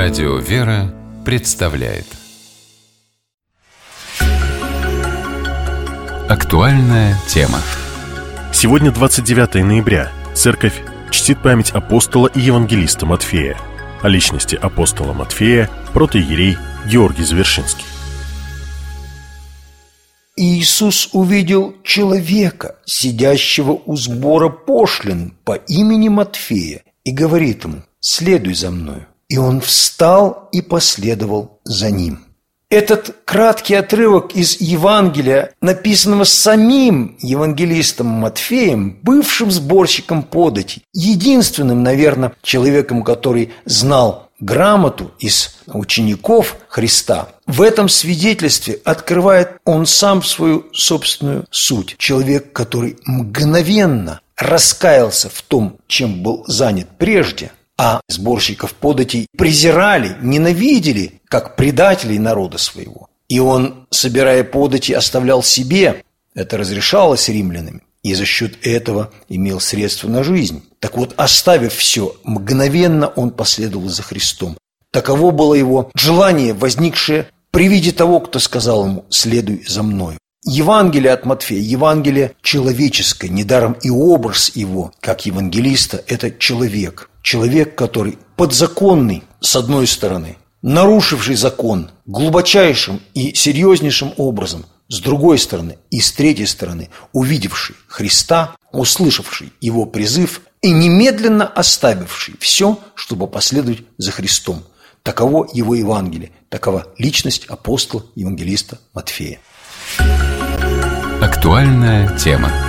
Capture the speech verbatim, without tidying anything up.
Радио «Вера» представляет актуальная тема. Сегодня двадцать девятое ноября. Церковь чтит память апостола и евангелиста Матфея. О личности апостола Матфея протоиерей Георгий Завершинский. Иисус увидел человека, сидящего у сбора пошлин по имени Матфея, и говорит ему: «Следуй за мною». И он встал и последовал за ним. Этот краткий отрывок из Евангелия, написанного самим евангелистом Матфеем, бывшим сборщиком податей, единственным, наверное, человеком, который знал грамоту из учеников Христа, в этом свидетельстве открывает он сам свою собственную суть. Человек, который мгновенно раскаялся в том, чем был занят прежде, а сборщиков податей презирали, ненавидели, как предателей народа своего. И он, собирая подати, оставлял себе, это разрешалось римлянами, и за счет этого имел средства на жизнь. Так вот, оставив все, мгновенно он последовал за Христом. Таково было его желание, возникшее при виде того, кто сказал ему: «Следуй за мною». Евангелие от Матфея, Евангелие человеческое, недаром и образ его, как евангелиста, это человек. Человек, который подзаконный, с одной стороны, нарушивший закон глубочайшим и серьезнейшим образом, с другой стороны и с третьей стороны, увидевший Христа, услышавший его призыв и немедленно оставивший все, чтобы последовать за Христом. Таково его Евангелие, такова личность апостола, евангелиста Матфея. Актуальная тема.